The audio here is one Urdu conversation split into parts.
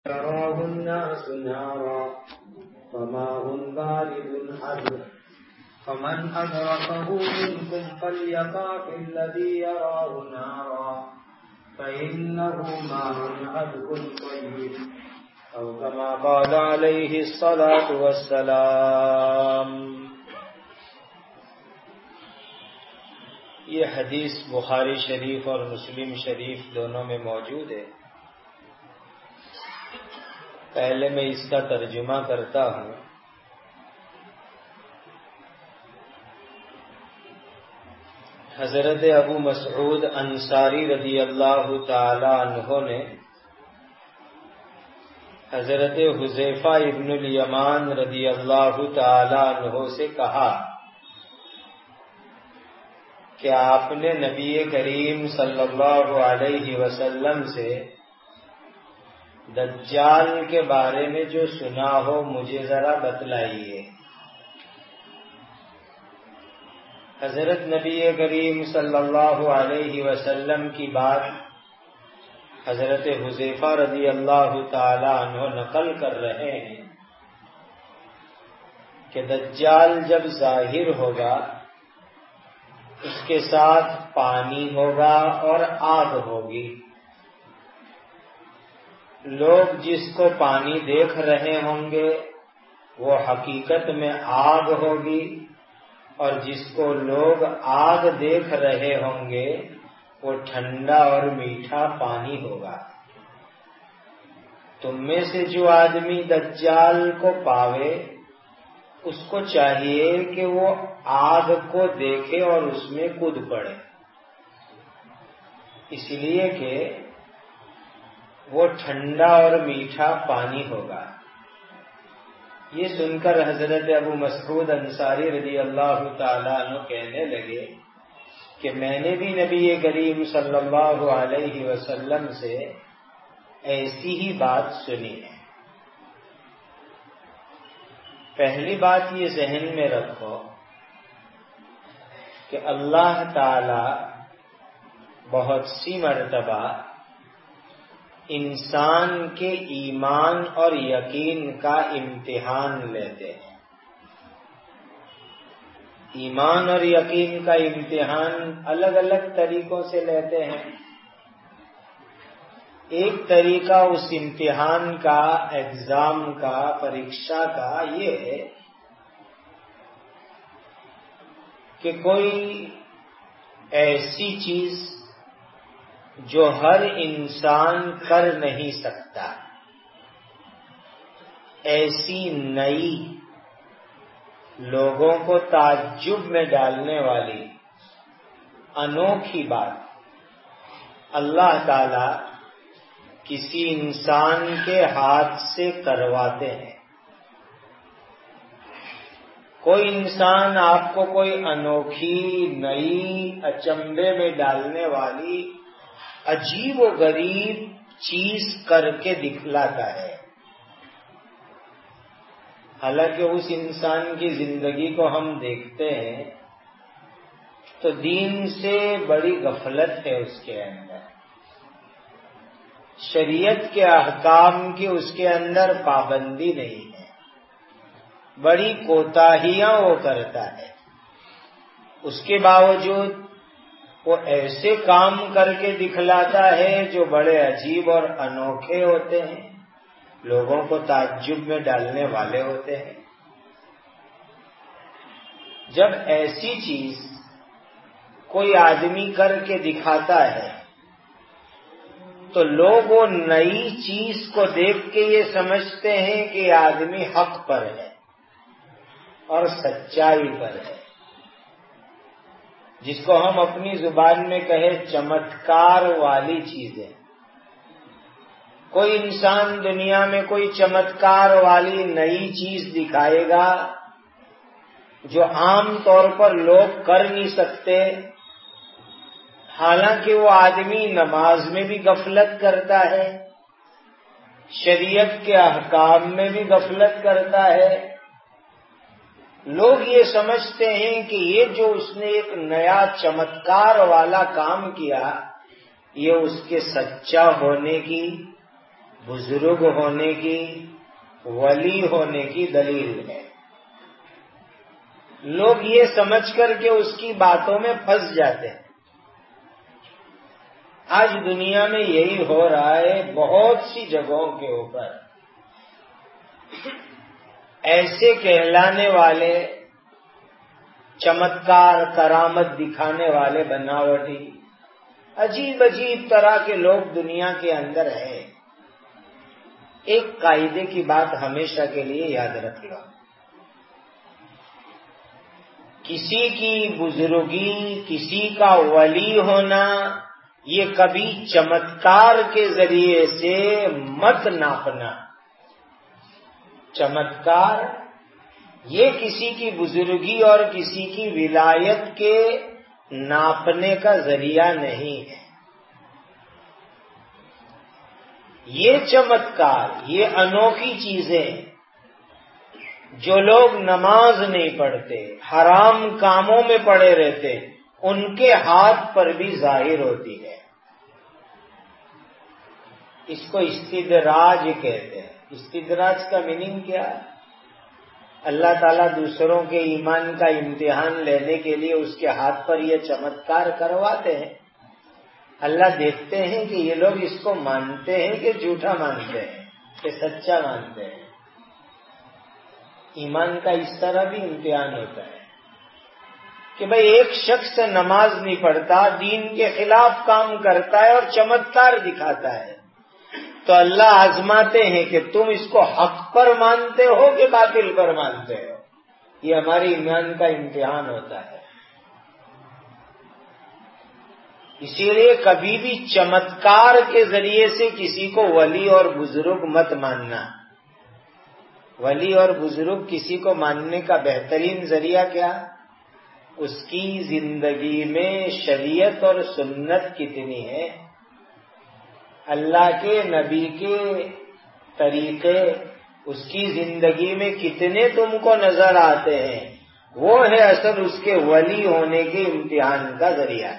يراه الناس نارا فما هم بارد الحجر فمن أدركه منكم فليقع في الذي يراه نارا فإنه ماء عذب طيب أو كما قال عليه الصلاة والسلام۔ یہ حدیث بخاری شریف اور مسلم شریف دونوں میں موجود ہے۔ پہلے میں اس کا ترجمہ کرتا ہوں۔ حضرت ابو مسعود انصاری رضی اللہ تعالی عنہ نے حضرت حذیفہ ابن الیمان رضی اللہ تعالی عنہ سے کہا کہ آپ نے نبی کریم صلی اللہ علیہ وسلم سے دجال کے بارے میں جو سنا ہو مجھے ذرا بتلائیے۔ حضرت نبی کریم صلی اللہ علیہ وسلم کی بات حضرت حذیفہ رضی اللہ تعالی عنہ نقل کر رہے ہیں کہ دجال جب ظاہر ہوگا اس کے ساتھ پانی ہوگا اور آگ ہوگی۔ لوگ جس کو پانی دیکھ رہے ہوں گے وہ حقیقت میں آگ ہوگی، اور جس کو لوگ آگ دیکھ رہے ہوں گے وہ ٹھنڈا اور میٹھا پانی ہوگا۔ تم میں سے جو آدمی دجال کو پاوے اس کو چاہیے کہ وہ آگ کو دیکھے اور اس میں کود پڑے، اس لیے کہ وہ ٹھنڈا اور میٹھا پانی ہوگا۔ یہ سن کر حضرت ابو مسعود انصاری رضی اللہ تعالیٰ عنہ کہنے لگے کہ میں نے بھی نبی کریم صلی اللہ علیہ وسلم سے ایسی ہی بات سنی ہے۔ پہلی بات یہ ذہن میں رکھو کہ اللہ تعالی بہت سی مرتبہ انسان کے ایمان اور یقین کا امتحان لیتے ہیں۔ ایمان اور یقین کا امتحان الگ الگ طریقوں سے لیتے ہیں۔ ایک طریقہ اس امتحان کا، ایگزام کا، پریکشا کا یہ ہے کہ کوئی ایسی چیز جو ہر انسان کر نہیں سکتا، ایسی نئی لوگوں کو تعجب میں ڈالنے والی انوکھی بات اللہ تعالی کسی انسان کے ہاتھ سے کرواتے ہیں۔ کوئی انسان آپ کو کوئی انوکھی نئی اچنبھے میں ڈالنے والی عجیب و غریب چیز کر کے دکھلاتا ہے، حالانکہ اس انسان کی زندگی کو ہم دیکھتے ہیں تو دین سے بڑی غفلت ہے اس کے اندر، شریعت کے احکام کی اس کے اندر پابندی نہیں ہے، بڑی کوتاہیاں وہ کرتا ہے۔ اس کے باوجود وہ ایسے کام کر کے دکھلاتا ہے جو بڑے عجیب اور انوکھے ہوتے ہیں، لوگوں کو تعجب میں ڈالنے والے ہوتے ہیں۔ جب ایسی چیز کوئی آدمی کر کے دکھاتا ہے تو لوگ وہ نئی چیز کو دیکھ کے یہ سمجھتے ہیں کہ یہ آدمی حق پر ہے اور سچائی پر ہے، جس کو ہم اپنی زبان میں کہیں چمتکار والی چیزیں۔ کوئی انسان دنیا میں کوئی چمتکار والی نئی چیز دکھائے گا جو عام طور پر لوگ کر نہیں سکتے، حالانکہ وہ آدمی نماز میں بھی غفلت کرتا ہے، شریعت کے احکام میں بھی غفلت کرتا ہے۔ لوگ یہ سمجھتے ہیں کہ یہ جو اس نے ایک نیا چمتکار والا کام کیا یہ اس کے سچا ہونے کی بزرگ ہونے کی، ولی ہونے کی دلیل ہے۔ لوگ یہ سمجھ کر کے اس کی باتوں میں پھنس جاتے ہیں۔ آج دنیا میں یہی ہو رہا ہے، بہت سی جگہوں کے اوپر ایسے کہلانے والے، چمتکار، کرامت دکھانے والے، بناوٹی، عجیب عجیب طرح کے لوگ دنیا کے اندر ہیں۔ ایک قاعدے کی بات ہمیشہ کے لیے یاد رکھ لو، کسی کی بزرگی، کسی کا ولی ہونا، یہ کبھی چمتکار کے ذریعے سے مت ناپنا۔ چمتکار یہ کسی کی بزرگی اور کسی کی ولایت کے ناپنے کا ذریعہ نہیں ہے۔ یہ چمتکار، یہ انوکھی چیزیں جو لوگ نماز نہیں پڑھتے، حرام کاموں میں پڑے رہتے، ان کے ہاتھ پر بھی ظاہر ہوتی ہے۔ اس کو استدراج کہتے ہیں۔ استدراج کا میننگ کیا ہے؟ اللہ تعالیٰ دوسروں کے ایمان کا امتحان لینے کے لیے اس کے ہاتھ پر یہ چمتکار کرواتے ہیں۔ اللہ دیکھتے ہیں کہ یہ لوگ اس کو مانتے ہیں کہ جھوٹا مانتے ہیں، کہ سچا مانتے ہیں۔ ایمان کا اس طرح بھی امتحان ہوتا ہے کہ بھئی ایک شخص نماز نہیں پڑھتا، دین کے خلاف کام کرتا ہے اور چمتکار دکھاتا ہے، تو اللہ آزماتے ہیں کہ تم اس کو حق پر مانتے ہو کہ باطل پر مانتے ہو۔ یہ ہماری ایمان کا امتحان ہوتا ہے۔ اسی لیے کبھی بھی چمتکار کے ذریعے سے کسی کو ولی اور بزرگ مت ماننا۔ ولی اور بزرگ کسی کو ماننے کا بہترین ذریعہ کیا؟ اس کی زندگی میں شریعت اور سنت کتنی ہے، اللہ کے نبی کے طریقے اس کی زندگی میں کتنے تم کو نظر آتے ہیں، وہ ہے اصل اس کے ولی ہونے کے امتحان کا ذریعہ۔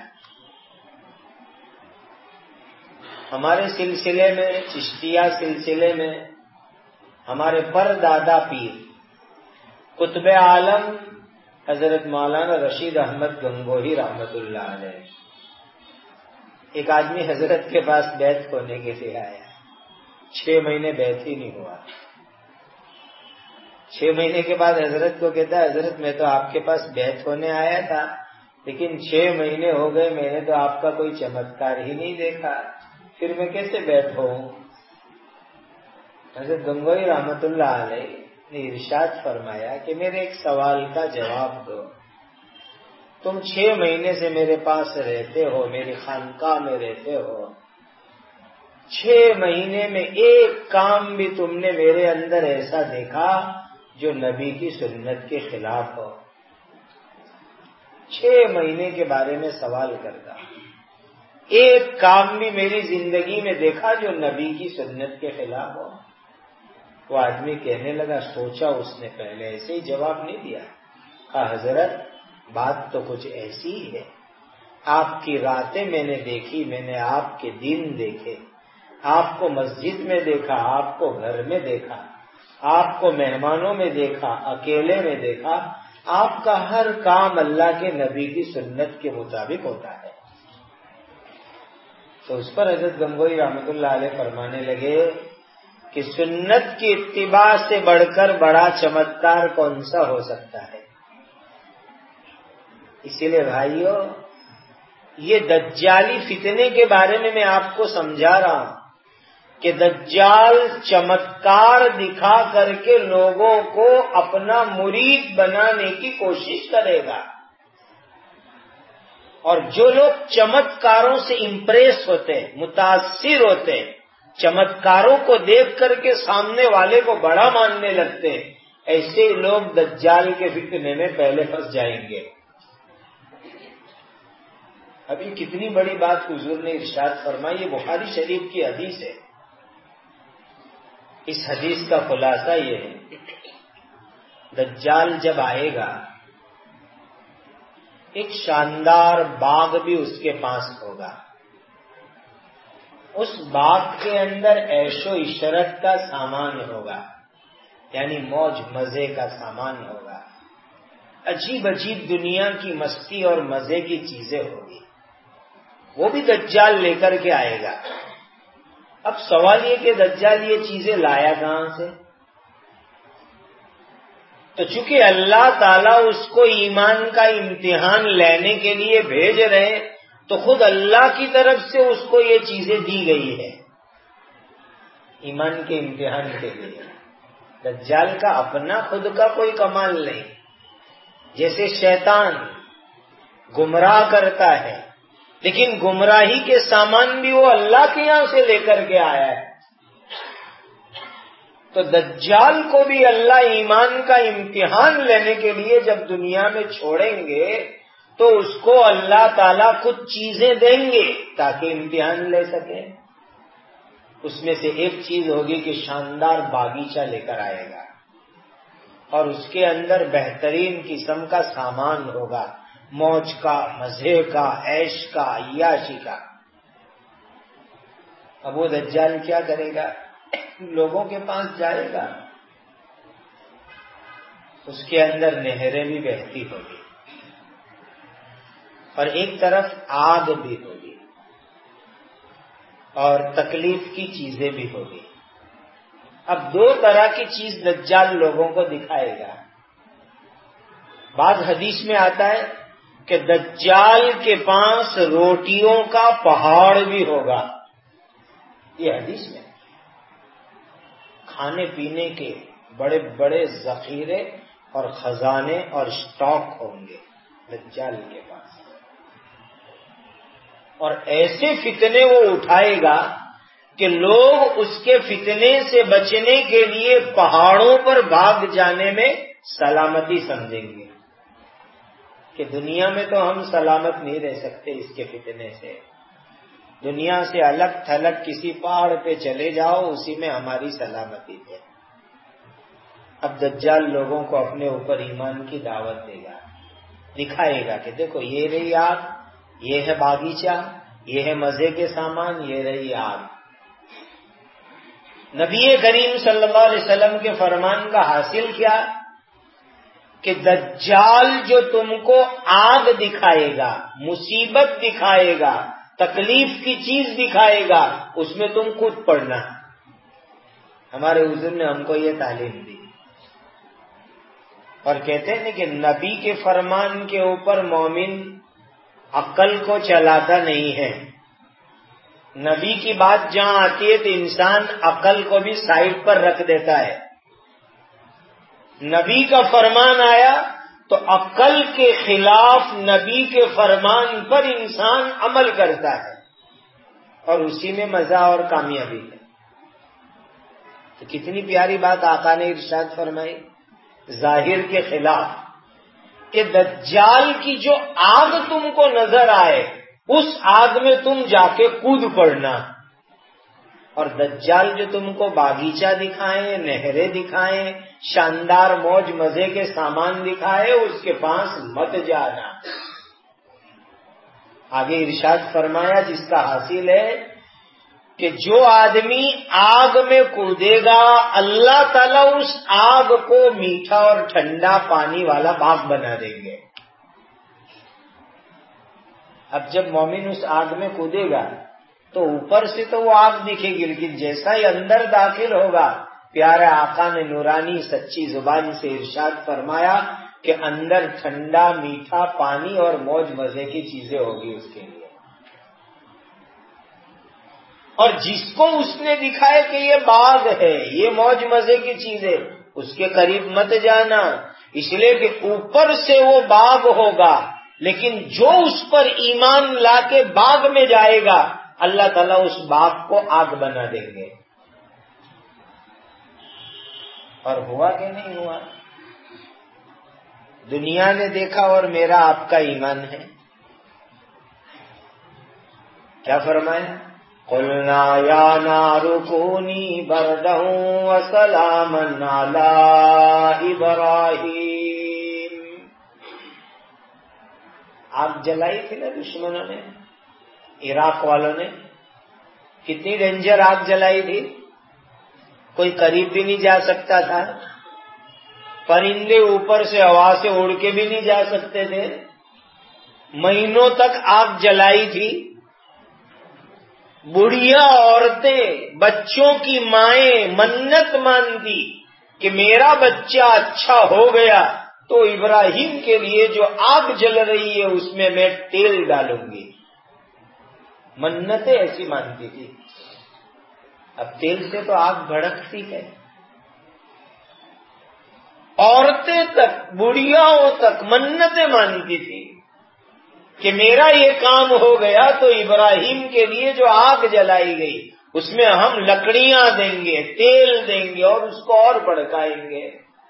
ہمارے سلسلے میں، چشتیہ سلسلے میں، ہمارے پردادا پیر قطب عالم حضرت مولانا رشید احمد گنگوہی رحمت اللہ علیہ، ایک آدمی حضرت کے پاس بیعت ہونے کے لیے آیا، 6 مہینے بیعت ہی نہیں ہوا۔ 6 مہینے کے بعد حضرت کو کہتا ہے، حضرت میں تو آپ کے پاس بیعت ہونے آیا تھا، لیکن 6 مہینے ہو گئے، میں نے تو آپ کا کوئی چمتکار ہی نہیں دیکھا، پھر میں کیسے بیعت ہوں؟ حضرت گنگوہی رحمت اللہ علیہ نے ارشاد فرمایا کہ میرے ایک سوال کا جواب دو، تم 6 مہینے سے میرے پاس رہتے ہو، میری خانقاہ میں رہتے ہو، 6 مہینے میں ایک کام بھی تم نے میرے اندر ایسا دیکھا جو نبی کی سنت کے خلاف ہو؟ 6 مہینے کے بارے میں سوال کرتا، ایک کام بھی میری زندگی میں دیکھا جو نبی کی سنت کے خلاف ہو؟ وہ آدمی کہنے لگا، سوچا اس نے، پہلے ایسے ہی جواب نہیں دیا، کہا حضرت بات تو کچھ ایسی ہی ہے، آپ کی راتیں میں نے دیکھی، میں نے آپ کے دن دیکھے، آپ کو مسجد میں دیکھا، آپ کو گھر میں دیکھا، آپ کو مہمانوں میں دیکھا، اکیلے میں دیکھا، آپ کا ہر کام اللہ کے نبی کی سنت کے مطابق ہوتا ہے۔ تو اس پر حضرت گنگوہی رحمت اللہ علیہ فرمانے لگے کہ سنت کی اتباع سے بڑھ کر بڑا چمتکار کون سا ہو سکتا ہے؟ اسی لیے بھائیو، یہ دجالی فتنے کے بارے میں آپ کو سمجھا رہا ہوں کہ دجال چمتکار دکھا کر کے لوگوں کو اپنا مرید بنانے کی کوشش کرے گا، اور جو لوگ چمتکاروں سے امپریس ہوتے، متاثر ہوتے، چمتکاروں کو دیکھ کر کے سامنے والے کو بڑا ماننے لگتے، ایسے لوگ دجال کے فتنے میں پہلے پھنس جائیں گے۔ ابھی کتنی بڑی بات حضور نے ارشاد فرمائی، یہ بخاری شریف کی حدیث ہے۔ اس حدیث کا خلاصہ یہ ہے، دجال جب آئے گا ایک شاندار باغ بھی اس کے پاس ہوگا، اس باغ کے اندر عیش و عشرت کا سامان ہوگا، یعنی موج مزے کا سامان ہوگا، عجیب عجیب دنیا کی مستی اور مزے کی چیزیں ہوگی، وہ بھی دجال لے کر کے آئے گا۔ اب سوال یہ کہ دجال یہ چیزیں لایا کہاں سے؟ تو چونکہ اللہ تعالیٰ اس کو ایمان کا امتحان لینے کے لیے بھیج رہے ہیں، تو خود اللہ کی طرف سے اس کو یہ چیزیں دی گئی ہے ایمان کے امتحان کے لیے۔ دجال کا اپنا خود کا کوئی کمال نہیں، جیسے شیطان گمراہ کرتا ہے، لیکن گمراہی کے سامان بھی وہ اللہ کے یہاں سے لے کر کے آیا ہے۔ تو دجال کو بھی اللہ ایمان کا امتحان لینے کے لیے جب دنیا میں چھوڑیں گے تو اس کو اللہ تعالیٰ کچھ چیزیں دیں گے تاکہ امتحان لے سکیں۔ اس میں سے ایک چیز ہوگی کہ شاندار باغیچہ لے کر آئے گا اور اس کے اندر بہترین قسم کا سامان ہوگا، موج کا، مزے کا، عیش کا، عیاشی کا۔ اب وہ دجال کیا کرے گا؟ لوگوں کے پاس جائے گا، اس کے اندر نہریں بھی بہتی ہوگی اور ایک طرف آگ بھی ہوگی اور تکلیف کی چیزیں بھی ہوگی۔ اب دو طرح کی چیز دجال لوگوں کو دکھائے گا۔ بعض حدیث میں آتا ہے کہ دجال کے پاس روٹیوں کا پہاڑ بھی ہوگا، یہ حدیث میں کھانے پینے کے بڑے بڑے ذخیرے اور خزانے اور اسٹاک ہوں گے دجال کے پاس، اور ایسے فتنے وہ اٹھائے گا کہ لوگ اس کے فتنے سے بچنے کے لیے پہاڑوں پر بھاگ جانے میں سلامتی سمجھیں گے کہ دنیا میں تو ہم سلامت نہیں رہ سکتے اس کے فتنے سے، دنیا سے الگ تھلگ کسی پہاڑ پہ چلے جاؤ، اسی میں ہماری سلامتی ہے۔ اب دجال لوگوں کو اپنے اوپر ایمان کی دعوت دے گا، دکھائے گا کہ دیکھو یہ رہی آگ، یہ ہے باغیچہ، یہ ہے مزے کے سامان، یہ رہی آگ۔ نبی کریم صلی اللہ علیہ وسلم کے فرمان کا حاصل کیا کہ دجال جو تم کو آگ دکھائے گا، مصیبت دکھائے گا، تکلیف کی چیز دکھائے گا، اس میں تم کود پڑنا۔ ہمارے حضور نے ہم کو یہ تعلیم دی اور کہتے ہیں کہ نبی کے فرمان کے اوپر مومن عقل کو چلاتا نہیں ہے، نبی کی بات جہاں آتی ہے تو انسان عقل کو بھی سائڈ پر رکھ دیتا ہے۔ نبی کا فرمان آیا تو عقل کے خلاف نبی کے فرمان پر انسان عمل کرتا ہے اور اسی میں مزہ اور کامیابی ہے۔ تو کتنی پیاری بات آقا نے ارشاد فرمائی ظاہر کے خلاف کہ دجال کی جو آگ تم کو نظر آئے اس آگ میں تم جا کے کود پڑنا، اور دجال جو تم کو باغیچہ دکھائیں، نہریں دکھائیں، شاندار موج مزے کے سامان دکھائے، اس کے پاس مت جانا۔ آگے ارشاد فرمایا جس کا حاصل ہے کہ جو آدمی آگ میں کودے گا اللہ تعالیٰ اس آگ کو میٹھا اور ٹھنڈا پانی والا باغ بنا دیں گے۔ اب جب مومن اس آگ میں کودے گا تو اوپر سے تو وہ آگ دکھے گی، لیکن جیسا ہی اندر داخل ہوگا پیارے آقا نے نورانی سچی زبان سے ارشاد فرمایا کہ اندر ٹھنڈا میٹھا پانی اور موج مزے کی چیزیں ہوگی اس کے لیے۔ اور جس کو اس نے دکھائے کہ یہ باغ ہے، یہ موج مزے کی چیز ہے، اس کے قریب مت جانا، اس لیے کہ اوپر سے وہ باغ ہوگا، لیکن جو اس پر ایمان لا کے باغ میں جائے گا اللہ تعالیٰ اس باغ کو آگ بنا دیں گے۔ اور ہوا کہ نہیں ہوا؟ دنیا نے دیکھا اور میرا آپ کا ایمان ہے۔ کیا فرمایا؟ قلنا یا نار کونی بردا وسلاما علی ابراہیم۔ آگ جلائی تھی نا دشمنوں نے، عراق والوں نے، کتنی ڈینجر آگ جلائی تھی، کوئی قریب بھی نہیں جا سکتا تھا، پرندے اوپر سے ہوا سے اڑ کے بھی نہیں جا سکتے تھے، مہینوں تک آگ جلائی تھی، بڑھیا عورتیں، بچوں کی مائیں منت مانتی کہ میرا بچہ اچھا ہو گیا تو ابراہیم کے لیے جو آگ جل رہی ہے اس میں میں تیل ڈالوں گی، منتیں ایسی مانتی تھی۔ اب تیل سے تو آگ بھڑکتی ہے، عورتیں تک، بڑھیاؤں تک منتیں مانتی تھی کہ میرا یہ کام ہو گیا تو ابراہیم کے لیے جو آگ جلائی گئی اس میں ہم لکڑیاں دیں گے، تیل دیں گے اور اس کو اور بھڑکائیں گے۔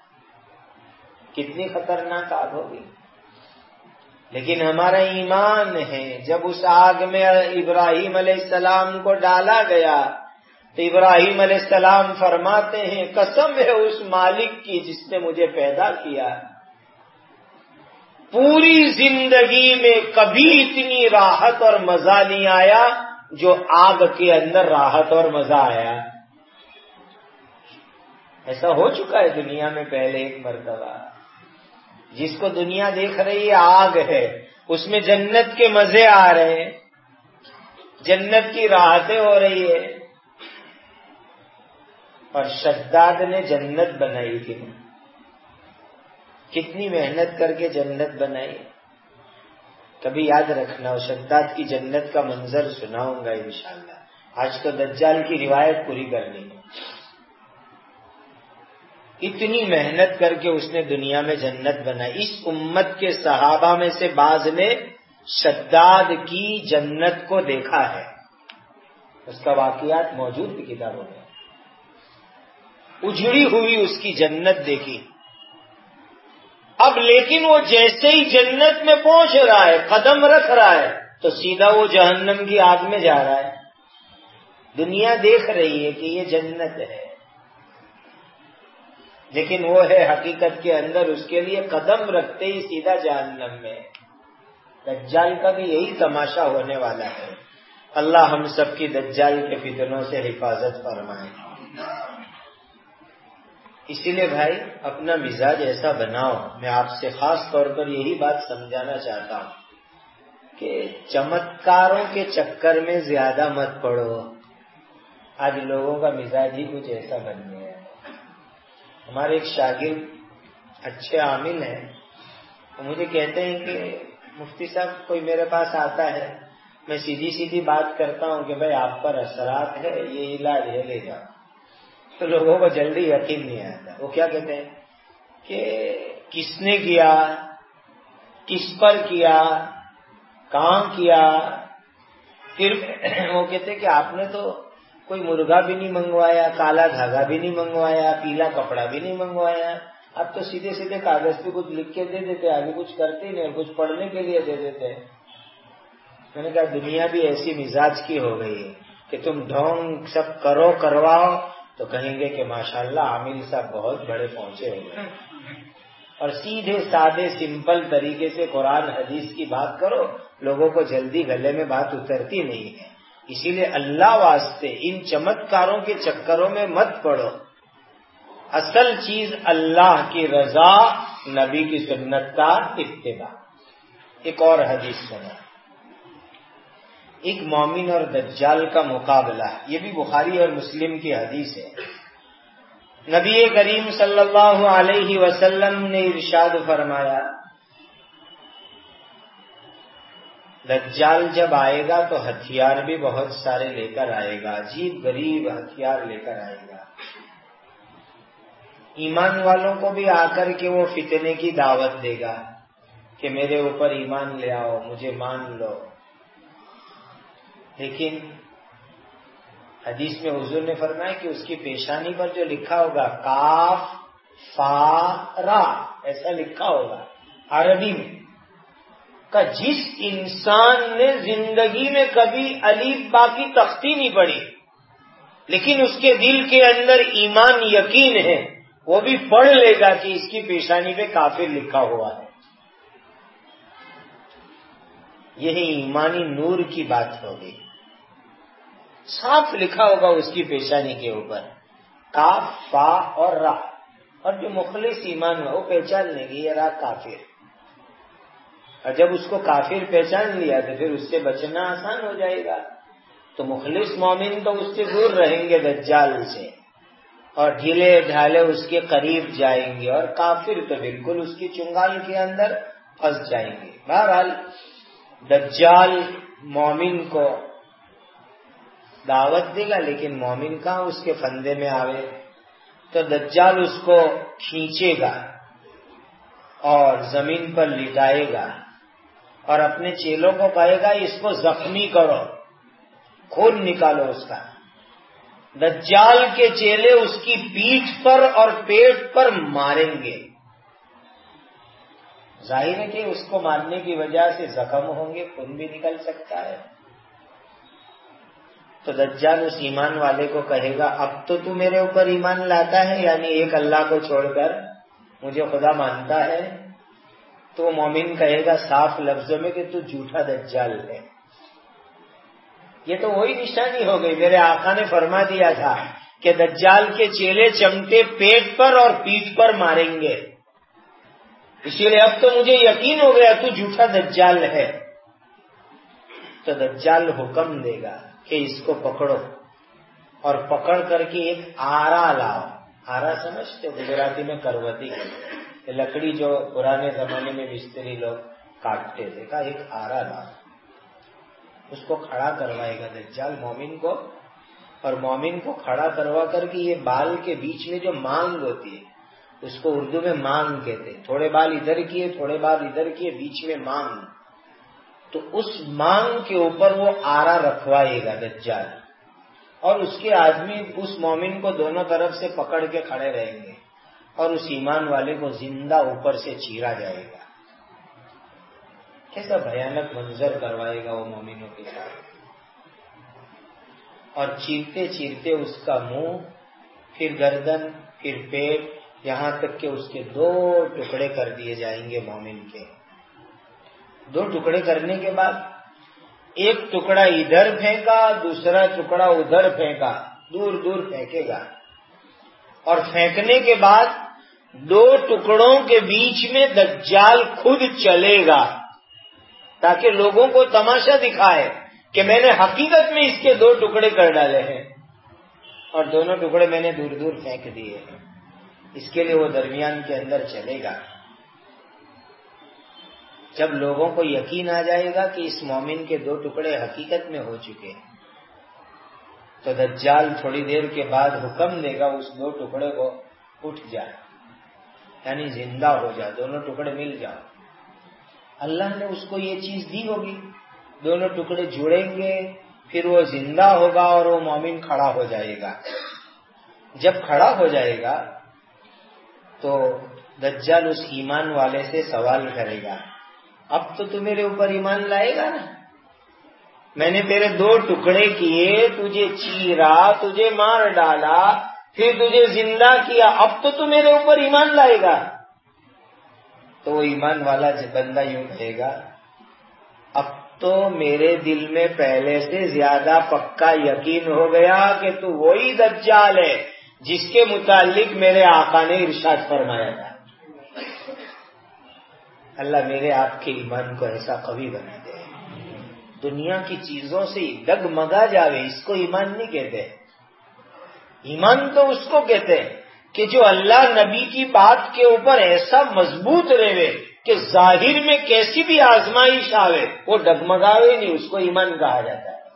کتنی خطرناک آگ ہوگی، لیکن ہمارا ایمان ہے جب اس آگ میں ابراہیم علیہ السلام کو ڈالا گیا تو ابراہیم علیہ السلام فرماتے ہیں قسم ہے اس مالک کی جس نے مجھے پیدا کیا، پوری زندگی میں کبھی اتنی راحت اور مزہ نہیں آیا جو آگ کے اندر راحت اور مزہ آیا۔ ایسا ہو چکا ہے دنیا میں پہلے ایک مرتبہ، جس کو دنیا دیکھ رہی ہے آگ ہے، اس میں جنت کے مزے آ رہے ہیں، جنت کی راحتیں ہو رہی ہے، اور شداد نے جنت بنائی تھی، کتنی محنت کر کے جنت بنائی۔ کبھی یاد رکھنا، شداد کی جنت کا منظر سناؤں گا انشاءاللہ۔ آج تو دجال کی روایت پوری کرنی ہے۔ اتنی محنت کر کے اس نے دنیا میں جنت بنائی۔ اس امت کے صحابہ میں سے بعض نے شداد کی جنت کو دیکھا ہے، اس کا واقعات موجود بھی کتابوں میں، اجڑی ہوئی اس کی جنت دیکھی۔ اب لیکن وہ جیسے ہی جنت میں پہنچ رہا ہے، قدم رکھ رہا ہے، تو سیدھا وہ جہنم کی آگ میں جا رہا ہے۔ دنیا دیکھ رہی ہے کہ یہ جنت ہے، لیکن وہ ہے حقیقت کے اندر اس کے لیے قدم رکھتے ہی سیدھا جہنم میں۔ دجال کا بھی یہی تماشا ہونے والا ہے۔ اللہ ہم سب کی دجال کے فتنوں سے حفاظت فرمائے۔ اسی لیے بھائی اپنا مزاج ایسا بناؤ، میں آپ سے خاص طور پر یہی بات سمجھانا چاہتا ہوں کہ چمتکاروں کے چکر میں زیادہ مت پڑو۔ آج لوگوں کا مزاج ہی کچھ ایسا بن گیا ہے۔ ہمارے ایک شاگرد اچھے عامل ہیں، وہ مجھے کہتے ہیں کہ مفتی صاحب کوئی میرے پاس آتا ہے، میں سیدھی سیدھی بات کرتا ہوں کہ بھائی آپ پر اثرات ہے، یہ علاج ہے، لے جاؤ، تو لوگوں کو جلدی یقین نہیں آتا۔ وہ کیا کہتے ہیں کہ کس نے کیا، کس پر کیا، کہاں کیا، پھر وہ کہتے ہیں کہ آپ نے تو کوئی مرغا بھی نہیں منگوایا، کالا دھاگا بھی نہیں منگوایا، پیلا کپڑا بھی نہیں منگوایا، اب تو سیدھے سیدھے کاغذ پہ کچھ لکھ کے دے دیتے، آگے کچھ کرتے نہیں، کچھ پڑھنے کے لیے دے دیتے۔ میں نے کہا دنیا بھی ایسی مزاج کی ہو گئی ہے کہ تم ڈھونگ سب کرو کرواؤ تو کہیں گے کہ ماشاءاللہ عامل صاحب بہت بڑے پہنچے ہوئے، اور سیدھے سادے سمپل طریقے سے قرآن حدیث کی بات کرو، لوگوں کو جلدی گلے میں بات اترتی نہیں ہے۔ اسی لیے اللہ واسطے ان چمتکاروں کے چکروں میں مت پڑو۔ اصل چیز اللہ کی رضا، نبی کی سنت کا اتباع۔ ایک اور حدیث سنا، ایک مومن اور دجال کا مقابلہ، یہ بھی بخاری اور مسلم کی حدیث ہے۔ نبی کریم صلی اللہ علیہ وسلم نے ارشاد فرمایا دجال جب آئے گا تو ہتھیار بھی بہت سارے لے کر آئے گا، عجیب غریب ہتھیار لے کر آئے گا۔ ایمان والوں کو بھی آ کر کے وہ فتنے کی دعوت دے گا کہ میرے اوپر ایمان لے آؤ، مجھے مان لو۔ لیکن حدیث میں حضور نے فرمایا کہ اس کی پیشانی پر جو لکھا ہوگا کاف فا را، ایسا لکھا ہوگا عربی میں، کہ جس انسان نے زندگی میں کبھی الف با کی تختی نہیں پڑھی لیکن اس کے دل کے اندر ایمان یقین ہے، وہ بھی پڑھ لے گا کہ اس کی پیشانی پہ کافر لکھا ہوا ہے۔ یہی ایمانی نور کی بات ہوگی۔ صاف لکھا ہوگا اس کی پیشانی کے اوپر کاف فا اور را، اور جو مخلص ایمان ہو وہ پہچان لے گی یہ رہا کافر. اور جب اس کو کافر پہچان لیا تو پھر اس سے بچنا آسان ہو جائے گا. تو مخلص مومن تو اس سے دور رہیں گے دجال سے، اور ڈھیلے ڈھالے اس کے قریب جائیں گے، اور کافر تو بالکل اس کی چنگال کے اندر پھنس جائیں گے. بہرحال دجال مومن کو دعوت دے گا، لیکن مومن کہاں اس کے فندے میں آوے. تو دجال اس کو کھینچے گا اور زمین پر لٹائے گا اور اپنے چیلوں کو کہے گا اس کو زخمی کرو، خون نکالو اس کا. دجال کے چیلے اس کی پیٹھ پر اور پیٹ پر ماریں گے. ظاہر ہے کہ اس کو مارنے کی وجہ سے زخم ہوں گے، خون بھی نکل سکتا ہے. تو دجال اس ایمان والے کو کہے گا اب تو میرے اوپر ایمان لاتا ہے، یعنی ایک اللہ کو چھوڑ کر مجھے خدا مانتا ہے. تو مومن کہے گا صاف لفظوں میں کہ تو جھوٹا دجال ہے. یہ تو وہی نشانی ہو گئی، میرے آقا نے فرما دیا تھا کہ دجال کے چیلے چمٹے پیٹ پر اور پیٹھ پر ماریں گے، اسی لیے اب تو مجھے یقین ہو گیا تو جھوٹا دجال ہے. تو دجال حکم دے گا کہ اس کو پکڑو، اور پکڑ کر کے ایک آرا لاؤ. آرا سمجھتے گجراتی میں کروتی، لکڑی جو پرانے زمانے میں مستری لوگ کاٹتے تھے، کا ایک آرا لاؤ. اس کو کھڑا کروائے گا دجال مومن کو، اور مومن کو کھڑا کروا کر کے یہ بال کے بیچ میں جو مانگ ہوتی ہے اس کو اردو میں مانگ کہتے ہیں. تھوڑے بال ادھر کیے، تھوڑے بال ادھر کیے، بیچ میں مانگ. تو اس مانگ کے اوپر وہ آرا رکھوائے گا دجال، اور اس کے آدمی اس مومن کو دونوں طرف سے پکڑ کے کھڑے رہیں گے، اور اس ایمان والے کو زندہ اوپر سے چیرا جائے گا. کیسا بھیانک منظر کروائے گا وہ مومنوں کے ساتھ. اور چیرتے چیرتے اس کا منہ، پھر گردن، پھر پیٹ، یہاں تک کہ اس کے 2 ٹکڑے کر دیے جائیں گے مومن کے. 2 ٹکڑے کرنے کے بعد ایک ٹکڑا ادھر پھینکا، دوسرا ٹکڑا ادھر پھینکا، دور دور پھینکے گا. اور پھینکنے کے بعد 2 ٹکڑوں کے بیچ میں دجال خود چلے گا، تاکہ لوگوں کو تماشا دکھائے کہ میں نے حقیقت میں اس کے 2 ٹکڑے کر ڈالے ہیں، اور دونوں ٹکڑے میں نے دور دور پھینک دیے ہیں. اس کے لیے وہ درمیان کے اندر چلے گا. جب لوگوں کو یقین آ جائے گا کہ اس مومن کے 2 ٹکڑے حقیقت میں ہو چکے ہیں، تو دجال تھوڑی دیر کے بعد حکم دے گا اس 2 ٹکڑے کو اٹھ جائے، یعنی زندہ ہو جائے، دونوں ٹکڑے مل جاؤ. اللہ نے اس کو یہ چیز دی ہوگی، دونوں ٹکڑے جڑیں گے، پھر وہ زندہ ہوگا اور وہ مومن کھڑا ہو جائے گا. جب کھڑا ہو جائے گا تو دجال اس ایمان والے سے سوال کرے گا اب تو میرے اوپر ایمان لائے گا نا؟ میں نے تیرے 2 ٹکڑے کیے، تجھے چیرا، تجھے مار ڈالا، پھر تجھے زندہ کیا، اب تو میرے اوپر ایمان لائے گا؟ تو وہ ایمان والا بندہ یوں کہے گا اب تو میرے دل میں پہلے سے زیادہ پکا یقین ہو گیا کہ تو وہی دجال ہے جس کے متعلق میرے آقا نے ارشاد فرمایا تھا. اللہ میرے آپ کے ایمان کو ایسا قوی بنا دے، دنیا کی چیزوں سے ڈگمگا جاوے. اس کو ایمان نہیں کہتے. ایمان تو اس کو کہتے ہیں کہ جو اللہ نبی کی بات کے اوپر ایسا مضبوط رہے کہ ظاہر میں کیسی بھی آزمائش آوے وہ ڈگمگاوے نہیں، اس کو ایمان کہا جاتا ہے.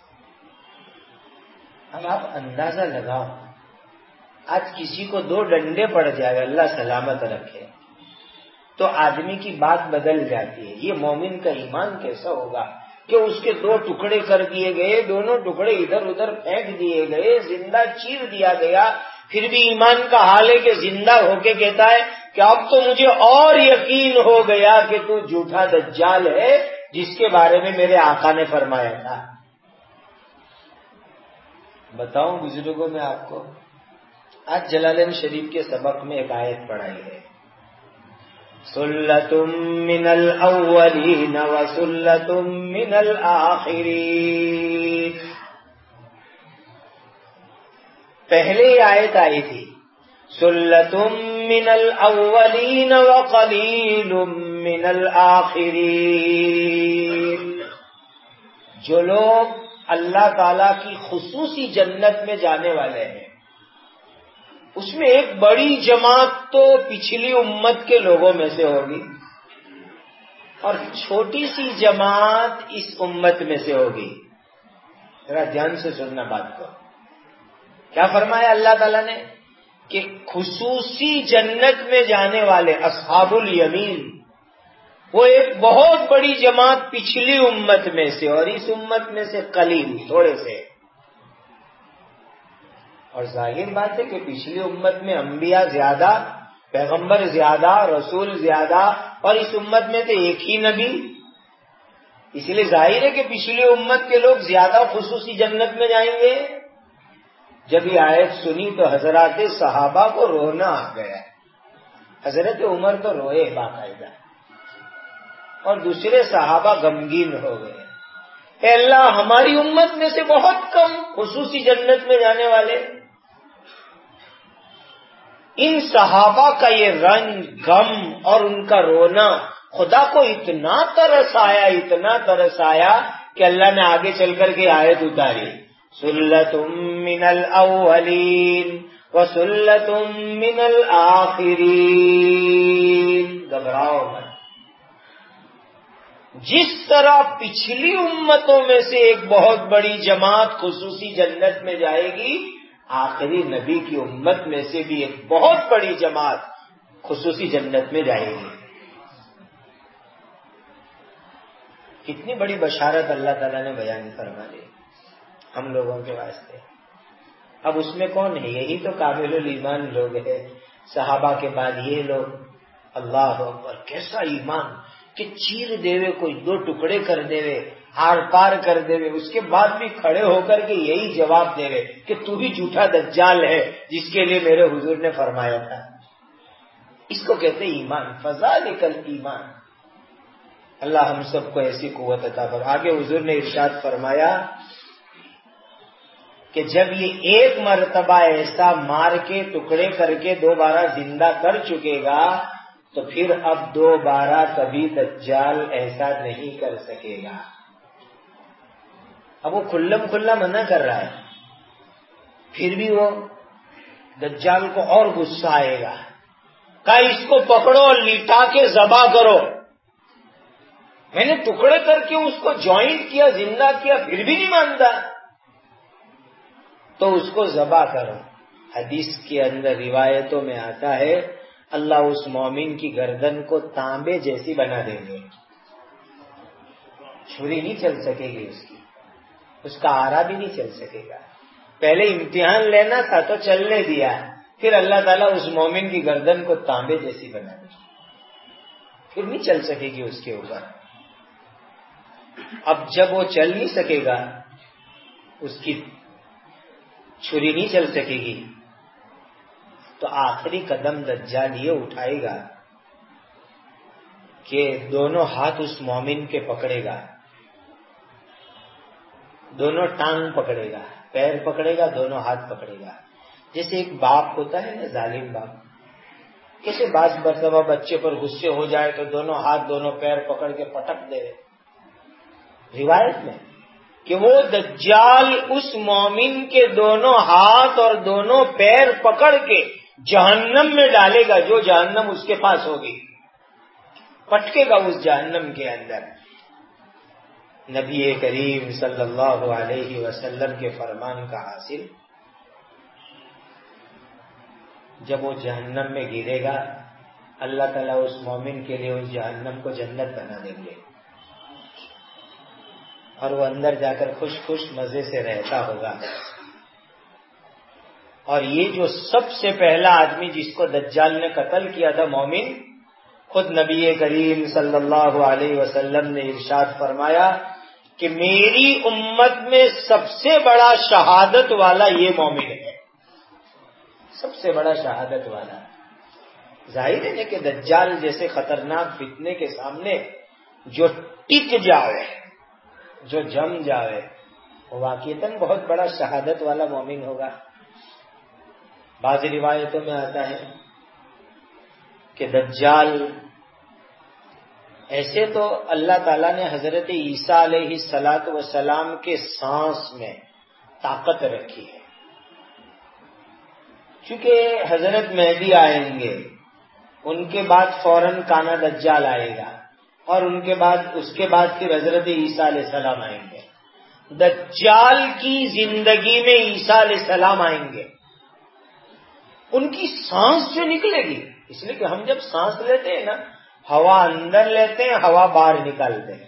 اب آپ اندازہ لگاؤ، آج کسی کو 2 ڈنڈے پڑ جائے، اللہ سلامت رکھے، تو آدمی کی بات بدل جاتی ہے. یہ مومن کا ایمان کیسا ہوگا کہ اس کے 2 ٹکڑے کر دیے گئے، دونوں ٹکڑے ادھر ادھر پھینک دیے گئے، زندہ چیر دیا گیا، پھر بھی ایمان کا حال ہے کہ زندہ ہو کے کہتا ہے کہ اب تو مجھے اور یقین ہو گیا کہ تو جھوٹا دجال ہے جس کے بارے میں میرے آقا نے فرمایا تھا. بتاؤں بزرگوں میں آپ کو، آج جلالین شریف کے سبق میں ایک آیت پڑھائی ہے، سلتم من الاولین وسلتم من الاخرین. پہلے یہ آیت آئی تھی سلتم من الاولین وقلیل من الآخرین. جو لوگ اللہ تعالی کی خصوصی جنت میں جانے والے ہیں اس میں ایک بڑی جماعت تو پچھلی امت کے لوگوں میں سے ہوگی اور چھوٹی سی جماعت اس امت میں سے ہوگی. ذرا دھیان سے سننا بات کو. کیا فرمایا اللہ تعالیٰ نے کہ خصوصی جنت میں جانے والے اصحاب الیمین وہ ایک بہت بڑی جماعت پچھلی امت میں سے اور اس امت میں سے قلیل تھوڑے سے. اور ظاہر بات ہے کہ پچھلی امت میں انبیاء زیادہ، پیغمبر زیادہ، رسول زیادہ، اور اس امت میں تو ایک ہی نبی. اس لیے ظاہر ہے کہ پچھلی امت کے لوگ زیادہ خصوصی جنت میں جائیں گے. جب یہ آیت سنی تو حضرات صحابہ کو رونا آ گیا. حضرت عمر تو روئے باقاعدہ اور دوسرے صحابہ غمگین ہو گئے. اے اللہ ہماری امت میں سے بہت کم خصوصی جنت میں جانے والے. ان صحابہ کا یہ رنج، غم اور ان کا رونا خدا کو اتنا ترس آیا کہ اللہ نے آگے چل کر کے آیت اتاری سلتم من الاولین وسلتم من الآخرین. گھبراؤ مت. جس طرح پچھلی امتوں میں سے ایک بہت بڑی جماعت خصوصی جنت میں جائے گی، آخری نبی کی امت میں سے بھی ایک بہت بڑی جماعت خصوصی جنت میں جائے گی. کتنی بڑی بشارت اللہ تعالیٰ نے بیان فرما دی ہم لوگوں کے واسطے. اب اس میں کون ہے؟ یہی تو کامل الایمان لوگ ہیں. صحابہ کے بعد یہ لوگ. اللہ اکبر، کیسا ایمان کہ چیر دیوے کوئی دو ٹکڑے کر دیوے، آر پار کر دیوے، اس کے بعد بھی کھڑے ہو کر کے یہی جواب دیوے کہ تو ہی جھوٹا دجال ہے جس کے لیے میرے حضور نے فرمایا تھا. اس کو کہتے ایمان. فذالک الایمان. اللہ ہم سب کو ایسی قوت عطا فرمائے. آگے حضور نے ارشاد فرمایا کہ جب یہ ایک مرتبہ ایسا مار کے ٹکڑے کر کے دوبارہ زندہ کر چکے گا تو پھر اب دوبارہ کبھی دجال ایسا نہیں کر سکے گا. اب وہ کھلم کھلا منع کر رہا ہے، پھر بھی وہ دجال کو اور غصہ آئے گا. کہا اس کو پکڑو اور لیٹا کے ذبح کرو. میں نے ٹکڑے کر کے اس کو جوائنٹ کیا، زندہ کیا، پھر بھی نہیں مانتا تو اس کو ذبح کرو. حدیث کے اندر روایتوں میں آتا ہے اللہ اس مومن کی گردن کو تانبے جیسی بنا دیں گے. چھری نہیں چل سکے گی اس کا آرا بھی نہیں چل سکے گا. پہلے امتحان لینا تھا تو چلنے دیا، پھر اللہ تعالیٰ اس مومن کی گردن کو تانبے جیسی بنا دے، پھر نہیں چل سکے گی اس کے اوپر. اب جب وہ چل نہیں سکے گا، اس کی چھری نہیں چل سکے گی، تو آخری قدم دجال یہ اٹھائے گا کہ دونوں ہاتھ اس مومن کے پکڑے گا، دونوں ٹانگ پکڑے گا، پیر پکڑے گا، دونوں ہاتھ پکڑے گا. جیسے ایک باپ ہوتا ہے نا، ظالم باپ، کیسے بعض مرتبہ بچے پر غصے ہو جائے تو دونوں ہاتھ دونوں پیر پکڑ کے پٹک دے. روایت میں کہ وہ دجال اس مومن کے دونوں ہاتھ اور دونوں پیر پکڑ کے جہنم میں ڈالے گا، جو جہنم اس کے پاس ہوگی، پٹکے گا اس جہنم کے اندر. نبی کریم صلی اللہ علیہ وسلم کے فرمان کا حاصل، جب وہ جہنم میں گرے گا اللہ تعالیٰ اس مومن کے لیے اس جہنم کو جنت بنا دیں گے اور وہ اندر جا کر خوش خوش مزے سے رہتا ہوگا. اور یہ جو سب سے پہلا آدمی جس کو دجال نے قتل کیا تھا مومن، خود نبی کریم صلی اللہ علیہ وسلم نے ارشاد فرمایا کہ میری امت میں سب سے بڑا شہادت والا یہ مومن ہے، سب سے بڑا شہادت والا. ظاہر ہے کہ دجال جیسے خطرناک فتنے کے سامنے جو ٹک جاوے، جو جم جاوے، وہ واقعتاً بہت بڑا شہادت والا مومن ہوگا. بعض روایتوں میں آتا ہے کہ دجال، ایسے تو اللہ تعالیٰ نے حضرت عیسیٰ علیہ السلام کے سانس میں طاقت رکھی ہے، چونکہ حضرت مہدی آئیں گے، ان کے بعد فوراً کانا دجال آئے گا، اور اس کے بعد پھر حضرت عیسیٰ علیہ السلام آئیں گے۔ دجال کی زندگی میں عیسیٰ علیہ السلام آئیں گے، ان کی سانس جو نکلے گی، اس لیے کہ ہم جب سانس لیتے ہیں نا، ہوا اندر لیتے ہیں، ہوا باہر نکالتے ہیں،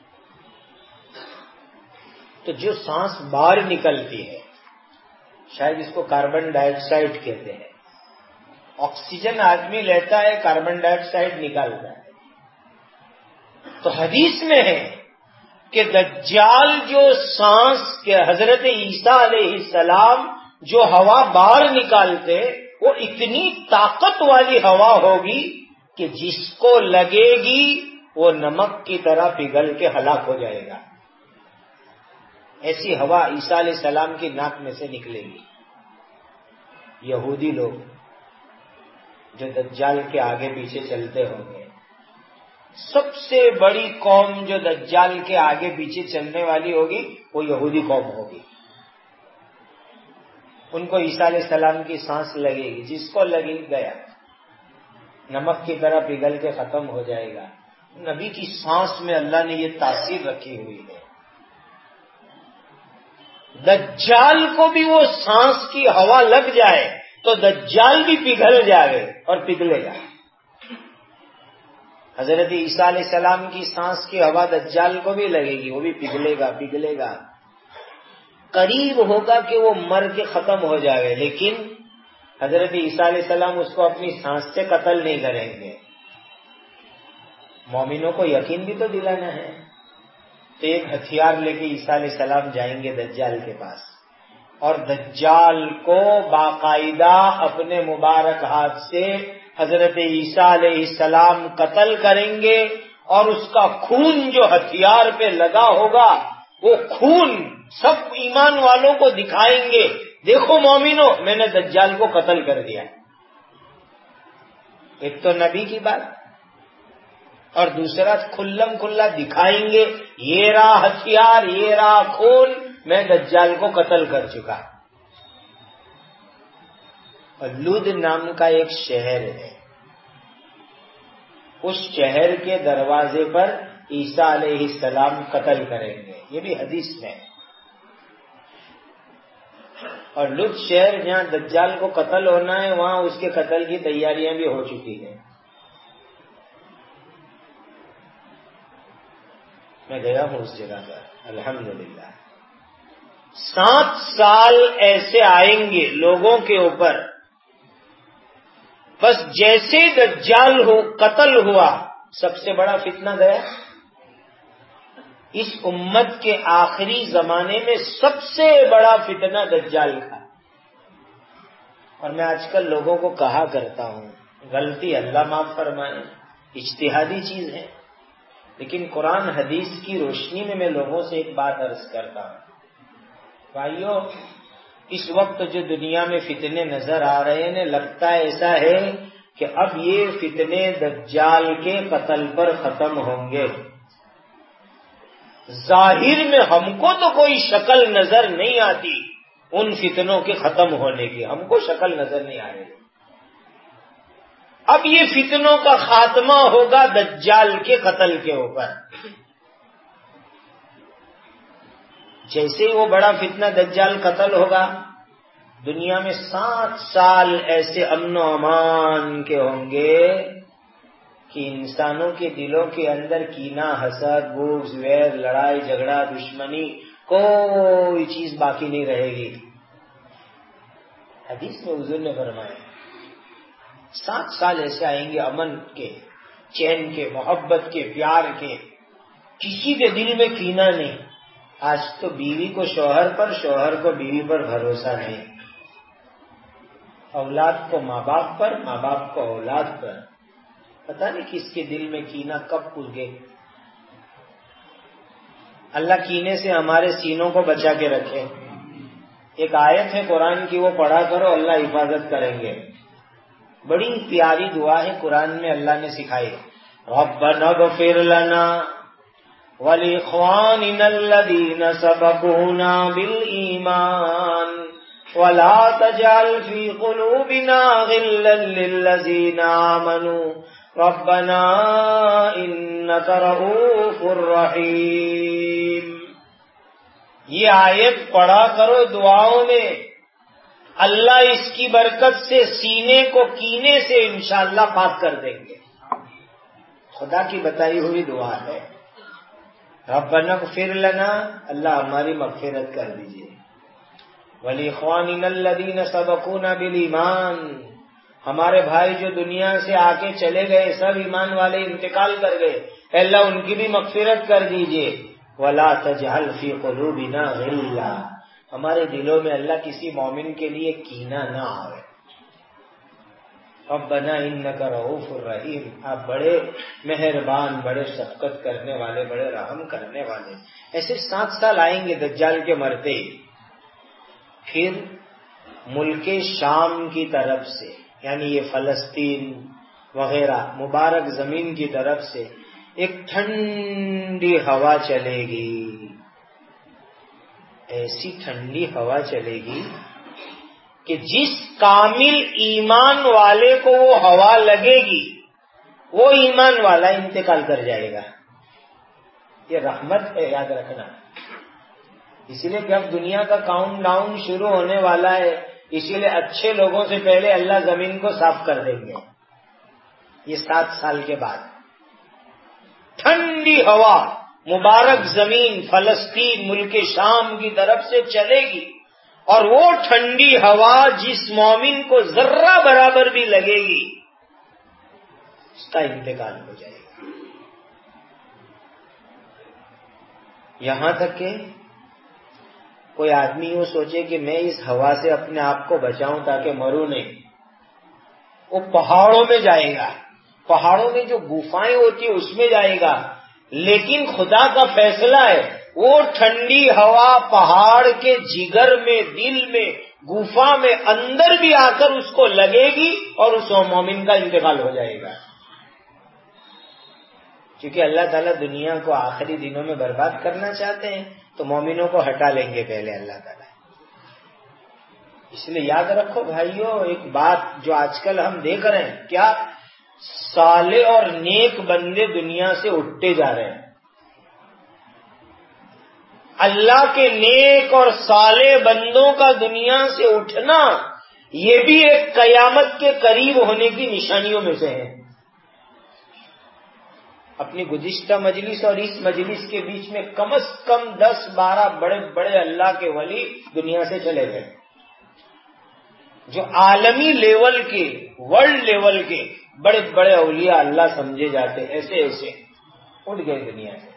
تو جو سانس باہر نکلتی ہے شاید اس کو کاربن ڈائی آکسائڈ کہتے ہیں، آکسیجن آدمی لیتا ہے، کاربن ڈائی آکسائڈ نکالتا ہے۔ تو حدیث میں ہے کہ دجال جو سانس کے حضرت عیسیٰ علیہ السلام جو ہوا باہر نکالتے، وہ اتنی طاقت والی ہوا ہوگی کہ جس کو لگے گی وہ نمک کی طرح پگھل کے ہلاک ہو جائے گا۔ ایسی ہوا عیسیٰ علیہ السلام کی ناک میں سے نکلے گی۔ یہودی لوگ جو دجال کے آگے پیچھے چلتے ہوں گے، سب سے بڑی قوم جو دجال کے آگے پیچھے چلنے والی ہوگی وہ یہودی قوم ہوگی۔ ان کو عیسیٰ علیہ السلام کی سانس لگے گی، جس کو لگی گیا نمک کی طرح پگھل کے ختم ہو جائے گا۔ نبی کی سانس میں اللہ نے یہ تاثیر رکھی ہوئی ہے۔ دجال کو بھی وہ سانس کی ہوا لگ جائے تو دجال بھی پگھل جائے اور پگھلے گا۔ حضرت عیسیٰ علیہ السلام کی سانس کی ہوا دجال کو بھی لگے گی، وہ بھی پگھلے گا۔ قریب ہوگا کہ وہ مر کے ختم ہو جائے، لیکن حضرت عیسیٰ علیہ السلام اس کو اپنی سانس سے قتل نہیں کریں گے۔ مومنوں کو یقین بھی تو دلانا ہے، تو ایک ہتھیار لے کے عیسیٰ علیہ السلام جائیں گے دجال کے پاس، اور دجال کو باقاعدہ اپنے مبارک ہاتھ سے حضرت عیسیٰ علیہ السلام قتل کریں گے، اور اس کا خون جو ہتھیار پہ لگا ہوگا وہ خون سب ایمان والوں کو دکھائیں گے، دیکھو مومنو میں نے دجال کو قتل کر دیا۔ ایک تو نبی کی بات، اور دوسرا کھلم کھلا دکھائیں گے، یہ رہا ہتھیار، یہ رہا خون، میں دجال کو قتل کر چکا۔ اور لود نام کا ایک شہر ہے، اس شہر کے دروازے پر عیسیٰ علیہ السلام قتل کریں گے، یہ بھی حدیث میں ہے۔ اور لد شہر جہاں دجال کو قتل ہونا ہے، وہاں اس کے قتل کی تیاریاں بھی ہو چکی ہیں۔ میں گیا ہوں اس جگہ پر، الحمدللہ۔ 7 سال ایسے آئیں گے لوگوں کے اوپر، بس جیسے دجال قتل ہوا، سب سے بڑا فتنہ گیا۔ اس امت کے آخری زمانے میں سب سے بڑا فتنہ دجال کا۔ اور میں آج کل لوگوں کو کہا کرتا ہوں، غلطی اللہ معاف فرمائے، اجتہادی چیز ہے، لیکن قرآن حدیث کی روشنی میں لوگوں سے ایک بات عرض کرتا ہوں، بھائیو، اس وقت جو دنیا میں فتنے نظر آ رہے ہیں، لگتا ہے ایسا ہے کہ اب یہ فتنے دجال کے قتل پر ختم ہوں گے۔ ظاہر میں ہم کو تو کوئی شکل نظر نہیں آتی ان فتنوں کے ختم ہونے کی، ہم کو شکل نظر نہیں آ رہی۔ اب یہ فتنوں کا خاتمہ ہوگا دجال کے قتل کے اوپر۔ جیسے ہی وہ بڑا فتنہ دجال قتل ہوگا، دنیا میں 7 سال ایسے امن و امان کے ہوں گے کہ انسانوں کے دلوں کے اندر کینہ، حسد، بغض، ویر، لڑائی جھگڑا، دشمنی، کوئی چیز باقی نہیں رہے گی۔ حدیث میں حضور نے فرمایا 7 سال ایسے آئیں گے امن کے، چین کے، محبت کے، پیار کے، کسی کے دل میں کینہ نہیں۔ آج تو بیوی کو شوہر پر، شوہر کو بیوی پر بھروسہ نہیں، اولاد کو ماں باپ پر، ماں باپ کو اولاد پر، پتہ نہیں کس کے دل میں کینہ کب پھولے۔ اللہ کینے سے ہمارے سینوں کو بچا کے رکھے۔ ایک آیت ہے قرآن کی، وہ پڑھا کرو، اللہ حفاظت کریں گے. بڑی پیاری دعا ہے قرآن میں اللہ نے سکھائی. ربنا اغفر لنا وَلِإِخْوَانِنَا الَّذِينَ سَبَقُونَا بِالْإِيمَانِ وَلَا تَجْعَلْ فِي قُلُوبِنَا غِلًّا لِّلَّذِينَ آمَنُوا رَبَّنَا إِنَّكَ رَءُوفٌ رَّحِيمٌ. یہ آیت پڑھا کرو دعاؤں میں، اللہ اس کی برکت سے سینے کو کینے سے انشاءاللہ پاک کر دیں گے. خدا کی بتائی ہوئی دعا ہے. ربنا اغفر لنا، اللہ ہماری مغفرت کر دیجئے. وَلِإِخْوَانِنَا الَّذِينَ سَبَقُونَا بِالْإِيمَانِ، ہمارے بھائی جو دنیا سے آ کے چلے گئے، سب ایمان والے انتقال کر گئے، اللہ ان کی بھی مغفرت کر دیجئے. وَلَا تَجْعَلْ فِي قُلُوبِنَا غِلًّا، ہمارے دلوں میں اللہ کسی مومن کے لیے کینہ نہ آئے. ربنا انک رؤوف الرحیم، آپ بڑے مہربان، بڑے شفقت کرنے والے، بڑے رحم کرنے والے. ایسے 7 سال آئیں گے دجال کے مرتے ہی. پھر ملک شام کی طرف سے، یعنی یہ فلسطین وغیرہ مبارک زمین کی طرف سے ایک ٹھنڈی ہوا چلے گی. ایسی ٹھنڈی ہوا چلے گی کہ جس کامل ایمان والے کو وہ ہوا لگے گی، وہ ایمان والا انتقال کر جائے گا. یہ رحمت ہے، یاد رکھنا. اسی لیے کہ اب دنیا کا کاؤنٹ ڈاؤن شروع ہونے والا ہے، اسی لیے اچھے لوگوں سے پہلے اللہ زمین کو صاف کر دیں گے. یہ 7 سال کے بعد ٹھنڈی ہوا مبارک زمین فلسطین ملک شام کی طرف سے چلے گی، اور وہ ٹھنڈی ہوا جس مومن کو ذرہ برابر بھی لگے گی اس کا انتقال ہو جائے گا. یہاں تک کہ کوئی آدمی یوں سوچے کہ میں اس ہوا سے اپنے آپ کو بچاؤں تاکہ مروں نہیں، وہ پہاڑوں میں جائے گا، پہاڑوں میں جو گفائیں ہوتی ہیں اس میں جائے گا. لیکن خدا کا فیصلہ ہے، وہ ٹھنڈی ہوا پہاڑ کے جگر میں، دل میں، گفا میں اندر بھی آ کر اس کو لگے گی اور اس مومن کا انتقال ہو جائے گا. کیونکہ اللہ تعالیٰ دنیا کو آخری دنوں میں برباد کرنا چاہتے ہیں تو مومنوں کو ہٹا لیں گے پہلے اللہ تعالیٰ. اس لیے یاد رکھو بھائیو، ایک بات جو آج کل ہم دیکھ رہے ہیں، کیا صالح اور نیک بندے دنیا سے اٹھتے جا رہے ہیں. اللہ کے نیک اور صالح بندوں کا دنیا سے اٹھنا یہ بھی ایک قیامت کے قریب ہونے کی نشانیوں میں سے ہے. اپنی گزشتہ مجلس اور اس مجلس کے بیچ میں کم از کم 10-12 بڑے بڑے اللہ کے ولی دنیا سے چلے گئے، جو عالمی لیول کے، ورلڈ لیول کے بڑے بڑے اولیاء اللہ سمجھے جاتے، ایسے ایسے اٹھ گئے دنیا سے.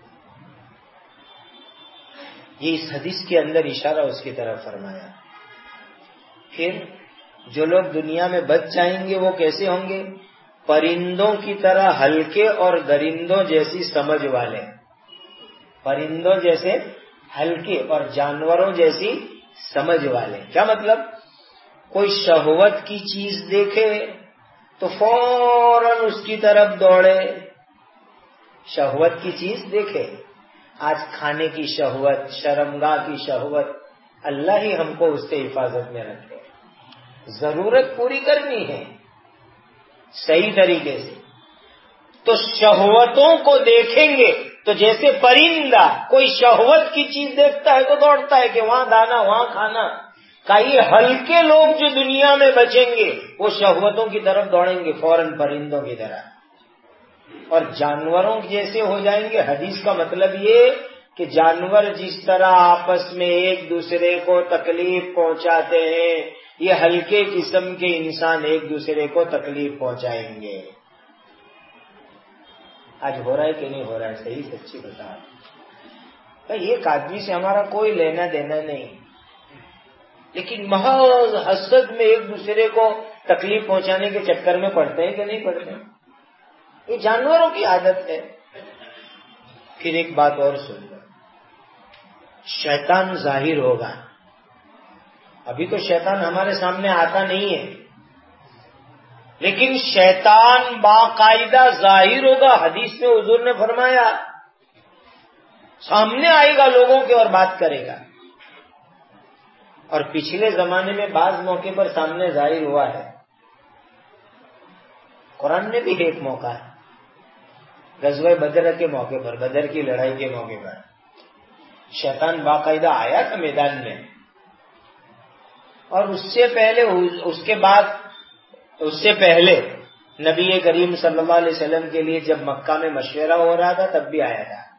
یہ اس حدیث کے اندر اشارہ اس کی طرف فرمایا. پھر جو لوگ دنیا میں بچ جائیں گے وہ کیسے ہوں گے؟ پرندوں کی طرح ہلکے اور درندوں جیسی سمجھ والے. پرندوں جیسے ہلکے اور جانوروں جیسی سمجھ والے. کیا مطلب؟ کوئی شہوت کی چیز دیکھے تو فوراً اس کی طرف دوڑے. شہوت کی چیز دیکھے، آج کھانے کی شہوت، شرمگاہ کی شہوت، اللہ ہی ہم کو اس سے حفاظت میں رکھے. ضرورت پوری کرنی ہے صحیح طریقے سے. تو شہوتوں کو دیکھیں گے تو جیسے پرندہ کوئی شہوت کی چیز دیکھتا ہے تو دوڑتا ہے کہ وہاں دانا، وہاں کھانا. کئی ہلکے لوگ جو دنیا میں بچیں گے وہ شہوتوں کی طرف دوڑیں گے فوراً پرندوں کی طرح، اور جانوروں جیسے ہو جائیں گے. حدیث کا مطلب یہ کہ جانور جس طرح آپس میں ایک دوسرے کو تکلیف پہنچاتے ہیں، یہ ہلکے قسم کے انسان ایک دوسرے کو تکلیف پہنچائیں گے. آج ہو رہا ہے کہ نہیں ہو رہا ہے؟ صحیح سچی بتا. ایک آدمی سے ہمارا کوئی لینا دینا نہیں، لیکن محض حسد میں ایک دوسرے کو تکلیف پہنچانے کے چکر میں پڑتے ہیں کہ نہیں پڑتے؟ یہ جانوروں کی عادت ہے. پھر ایک بات اور سن لو، شیطان ظاہر ہوگا ابھی تو شیطان ہمارے سامنے آتا نہیں ہے، لیکن شیطان باقاعدہ ظاہر ہوگا. حدیث میں حضور نے فرمایا سامنے آئے گا لوگوں کے اور بات کرے گا. اور پچھلے زمانے میں بعض موقع پر سامنے ظاہر ہوا ہے. قرآن میں بھی ایک موقع ہے، غزوہ بدر کے موقع پر، بدر کی لڑائی کے موقع پر شیطان باقاعدہ آیا تھا میدان میں. اور اس سے پہلے نبی کریم صلی اللہ علیہ وسلم کے لیے جب مکہ میں مشورہ ہو رہا تھا تب بھی آیا تھا.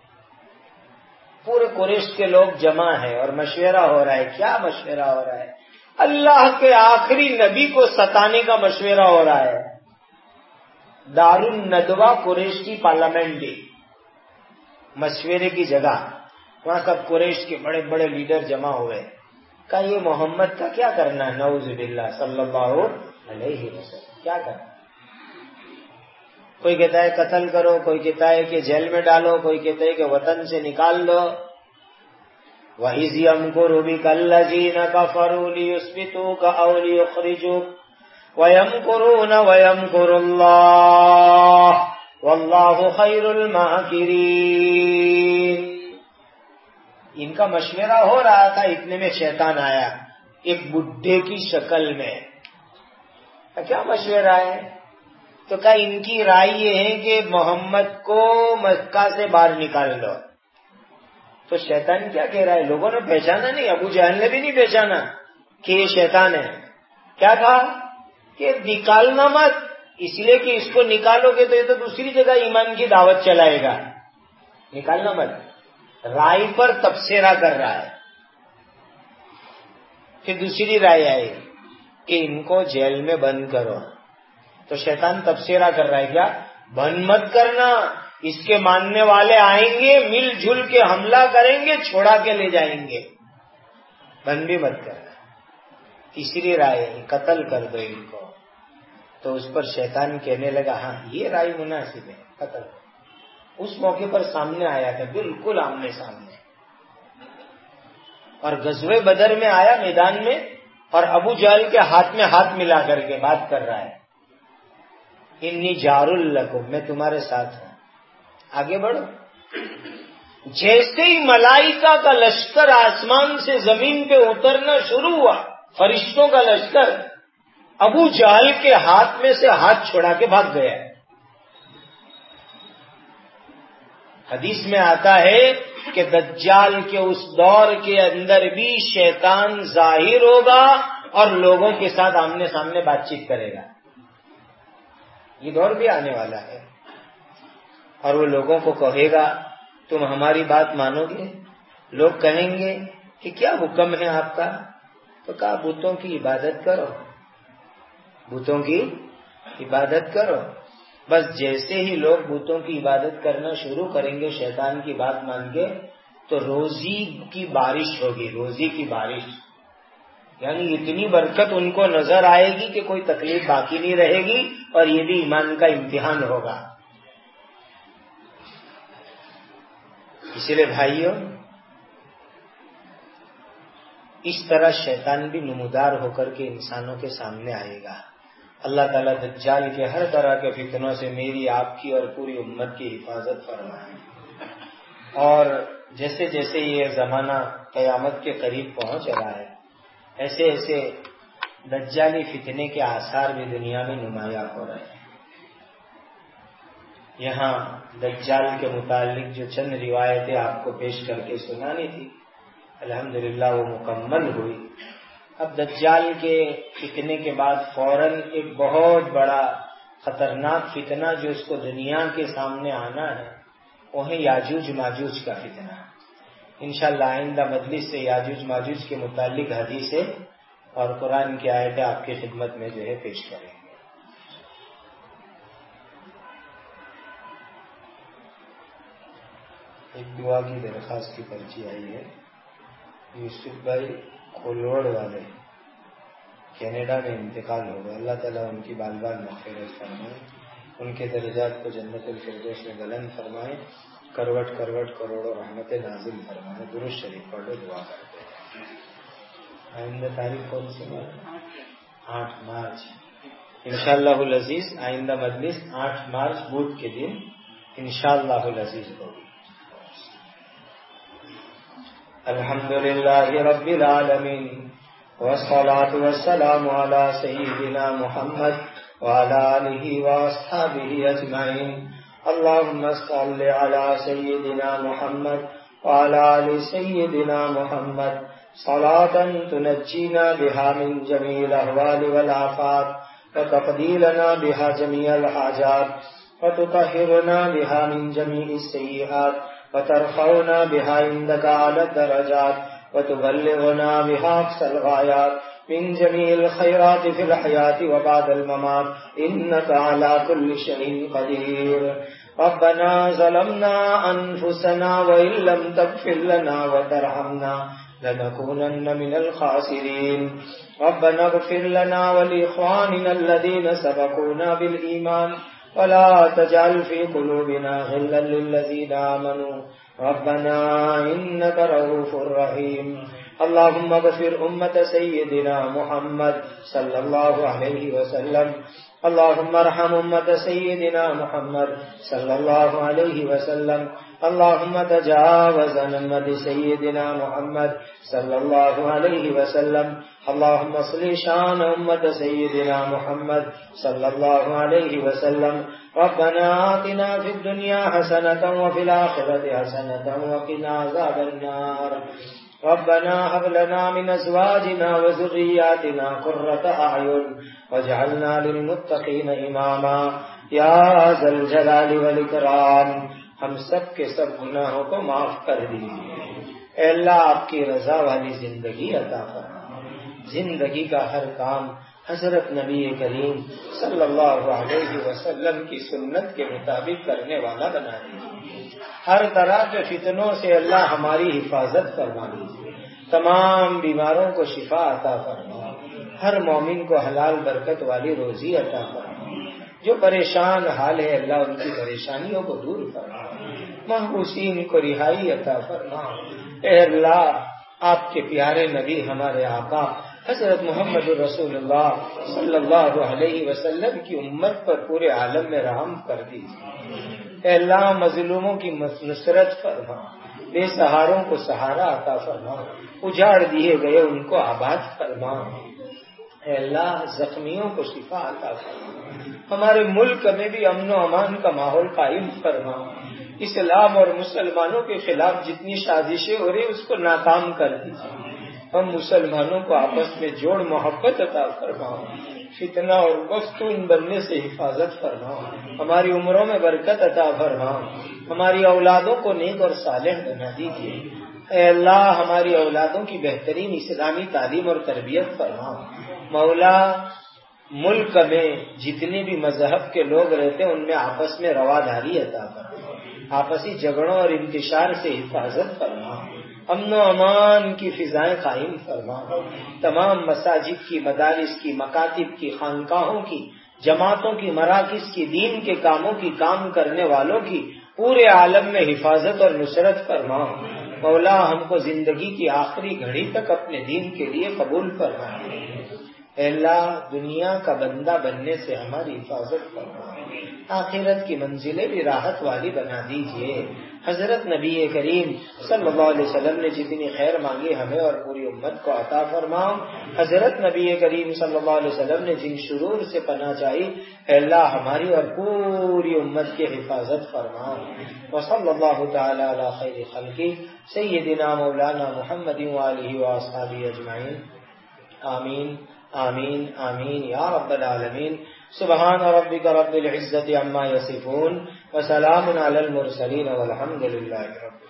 پورے قریش کے لوگ جمع ہیں اور مشورہ ہو رہا ہے. کیا مشورہ ہو رہا ہے؟ اللہ کے آخری نبی کو ستانے کا مشورہ ہو رہا ہے. دار الندوہ قریش کی پارلیمنٹ دی، مشورے کی جگہ. وہاں سب قریش کے بڑے بڑے لیڈر جمع ہوئے. کہا یہ محمد کا کیا کرنا ہے؟ نعوذ باللہ صلی اللہ علیہ وسلم کیا کرنا؟ کوئی کہتا ہے قتل کرو، کوئی کہتا ہے کہ جیل میں ڈالو، کوئی کہتا ہے کہ وطن سے نکال دو. وَإِذْ يَمْكُرُ بِكَ الَّذِينَ كَفَرُوا لِيُثْبِتُوكَ أَوْ لِيُخْرِجُوكَ وَيَمْكُرُونَ وَيَمْكُرُ اللَّهُ وَاللَّهُ خَيْرُ الْمَاكِرِينَ. ان کا مشورہ ہو رہا تھا، اتنے میں شیطان آیا ایک بڈھے کی شکل میں. کیا مشورہ ہے؟ تو کہا ان کی رائے یہ ہے کہ محمد کو مکہ سے باہر نکال دو. تو شیطان کیا کہہ رہا ہے؟ لوگوں نے پہچانا نہیں، ابو جہل نے بھی نہیں پہچانا کہ یہ شیطان ہے. کیا کہا کہ نکالنا مت، اس لیے کہ اس کو نکالو گے تو یہ تو دوسری جگہ ایمان کی دعوت چلائے گا. نکالنا مت، رائے پر تبصرہ کر رہا ہے. پھر دوسری رائے آئی کہ ان کو جیل میں بند کرو. تو شیطان تبصرہ کر رہا ہے کیا؟ بند مت کرنا، اس کے ماننے والے آئیں گے، مل جل کے حملہ کریں گے، چھوڑا کے لے جائیں گے. بند بھی مت کرنا. تیسری رائے قتل کر دو ان کو. تو اس پر شیطان کہنے لگا ہاں یہ رائے مناسب ہے، قتل. اس موقع پر سامنے آیا تھا، بالکل آمنے سامنے. اور غزوہ بدر میں آیا میدان میں، اور ابو جہل کے ہاتھ میں ہاتھ ملا کر کے بات کر رہا ہے. انی جار لکم، میں تمہارے ساتھ ہوں، آگے بڑھو. جیسے ہی ملائکہ کا لشکر آسمان سے زمین پہ اترنا شروع ہوا، فرشتوں کا لشکر، ابو جہل کے ہاتھ میں سے ہاتھ چھڑا کے بھاگ گیا. حدیث میں آتا ہے کہ دجال کے اس دور کے اندر بھی شیطان ظاہر ہوگا اور لوگوں کے ساتھ آمنے سامنے بات چیت کرے گا. یہ دور بھی آنے والا ہے. اور وہ لوگوں کو کہے گا تم ہماری بات مانو گے؟ لوگ کہیں گے کہ کیا حکم ہے آپ کا؟ تو کہا بتوں کی عبادت کرو، بتوں کی عبادت کرو. بس جیسے ہی لوگ بتوں کی عبادت کرنا شروع کریں گے شیطان کی بات مان کے، تو روزی کی بارش ہوگی، روزی کی بارش. یعنی اتنی برکت ان کو نظر آئے گی کہ کوئی تکلیف باقی نہیں رہے گی، اور یہ بھی ایمان کا امتحان ہوگا. اسی لیے بھائیوں، اس طرح شیطان بھی نمودار ہو کر کے انسانوں کے سامنے آئے گا. اللہ تعالیٰ دجال کے ہر طرح کے فتنوں سے میری، آپ کی اور پوری امت کی حفاظت فرمائے. اور جیسے جیسے یہ زمانہ قیامت کے قریب پہنچ رہا ہے، ایسے ایسے دجالی فتنے کے آثار بھی دنیا میں نمایاں ہو رہے ہیں. یہاں دجال کے متعلق جو چند روایتیں آپ کو پیش کر کے سنانی تھی، الحمدللہ وہ مکمل ہوئی. اب دجال کے فتنے کے بعد فوراً ایک بہت بڑا خطرناک فتنہ جو اس کو دنیا کے سامنے آنا ہے، وہ ہے یاجوج ماجوج کا فتنہ. انشاءاللہ آئندہ مجلس سے یاجوج ماجوج کے متعلق حدیثیں اور قرآن کی آیتیں آپ کی خدمت میں جو ہے پیش کریں گے. ایک دعا کی درخواست کی پرچی آئی ہے. یوسف بھائی کھولوڑ والے کینیڈا میں انتقال ہو گئے. اللہ تعالیٰ ان کی بال بال مغفرت فرمائے، ان کے درجات کو جنت الفردوس میں بلند فرمائے، کروٹ کروٹ کروڑوں رحمت نازل فرمائے. درود شریف پڑھ لو، دعا کرتے ہیں. آئندہ تاریخ کون سی؟ 8 مارچ انشاءاللہ العزیز. آئندہ مجلس 8 مارچ بدھ کے دن انشاءاللہ العزیز ہوگی. الحمدللہ رب العالمین والصلاة والسلام علی سیدنا محمد وعلی آلہ واصحابہ اجمعین. اللہم صل علی سیدنا محمد وعلی آل سیدنا محمد صلاة تنجینا بها من جمیع الاحوال والآفات وتقضی لنا بها جمیع الحاجات وتطہرنا بها من جمیع السیئات وترفعنا بها عندك اعلی الدرجات وتبلغنا بها اقصى الغایات من جمیع الخیرات فی الحیاة وبعد الممات انك على كل شیء قدیر. ربنا ظلمنا انفسنا وان لم تغفر لنا وترحمنا لنكونن من الخاسرين. ربنا اغفر لنا ولإخواننا الذين سبقونا بالإيمان ولا تجعل في قلوبنا غلا للذين آمنوا ربنا إنك رؤوف رحيم. اللهم اغفر أمة سيدنا محمد صلى الله عليه وسلم. اللهم ارحم أمة سيدنا محمد صلى الله عليه وسلم. اللهم تجاوز عن أمة سيدنا محمد صلى الله عليه وسلم. اللهم اصلح شان أمة سيدنا محمد صلى الله عليه وسلم. ربنا آتنا في الدنيا حسنة وفي الآخرة حسنة وقنا عذاب النار. ربنا هب لنا من أزواجنا وذرياتنا قرة أعين واجعلنا للمتقين إماما يا ذا الجلال والإكرام. ہم سب کے سب گناہوں کو معاف کر دیجیے. اے اللہ آپ کی رضا والی زندگی عطا فرما. زندگی کا ہر کام حضرت نبی کریم صلی اللہ علیہ وسلم کی سنت کے مطابق کرنے والا بنا دیجیے. ہر طرح کے فتنوں سے اللہ ہماری حفاظت فرما دیجیے. تمام بیماروں کو شفا عطا فرما. ہر مومن کو حلال برکت والی روزی عطا فرما. جو پریشان حال ہے اللہ ان کی پریشانیوں کو دور فرما. محبوسین کو رہائی عطا فرما. اے اللہ آپ کے پیارے نبی ہمارے آقا حضرت محمد رسول اللہ صلی اللہ علیہ وسلم کی امت پر پورے عالم میں رحم کر دیجیے. اے اللہ مظلوموں کی نصرت فرما. بے سہاروں کو سہارا عطا فرما. اجاڑ دیے گئے ان کو آباد فرما. اے اللہ زخمیوں کو شفا عطا فرما. ہمارے ملک میں بھی امن و امان کا ماحول قائم فرما. اسلام اور مسلمانوں کے خلاف جتنی سازشیں ہو رہی اس کو ناکام کر دیجیے. ہم مسلمانوں کو آپس میں جوڑ محبت عطا فرما. فتنہ اور مفتون بننے سے حفاظت فرما. ہماری عمروں میں برکت عطا فرما. ہماری اولادوں کو نیک اور صالح بنا دیجیے. اے اللہ ہماری اولادوں کی بہترین اسلامی تعلیم اور تربیت فرما. مولا ملک میں جتنے بھی مذہب کے لوگ رہتے ہیں ان میں آپس میں رواداری عطا فرما. آپسی جھگڑوں اور انتشار سے حفاظت فرما. امن و امان کی فضائیں قائم فرما. تمام مساجد کی، مدارس کی، مکاتب کی، خانقاہوں کی، جماعتوں کی، مراکز کی، دین کے کاموں کی، کام کرنے والوں کی پورے عالم میں حفاظت اور نصرت فرما. مولا ہم کو زندگی کی آخری گھڑی تک اپنے دین کے لیے قبول فرما. اے اللہ دنیا کا بندہ بننے سے ہماری حفاظت فرما. آخرت کی منزلیں بھی راحت والی بنا دیجیے. حضرت نبی کریم صلی اللہ علیہ وسلم نے جتنی خیر مانگی ہمیں اور پوری امت کو عطا فرما. حضرت نبی کریم صلی اللہ علیہ وسلم نے جن شرور سے پناہ چاہی اے اللہ ہماری اور پوری امت کی حفاظت فرما. وصلی اللہ تعالی علی خیر خلقہ سیدنا مولانا محمد وآلہ واصحابہ اجمعین. آمین آمین آمین یا رب العالمین. سبحان ربک رب العزت عما یصفون وسلام علی المرسلین والحمد للہ رب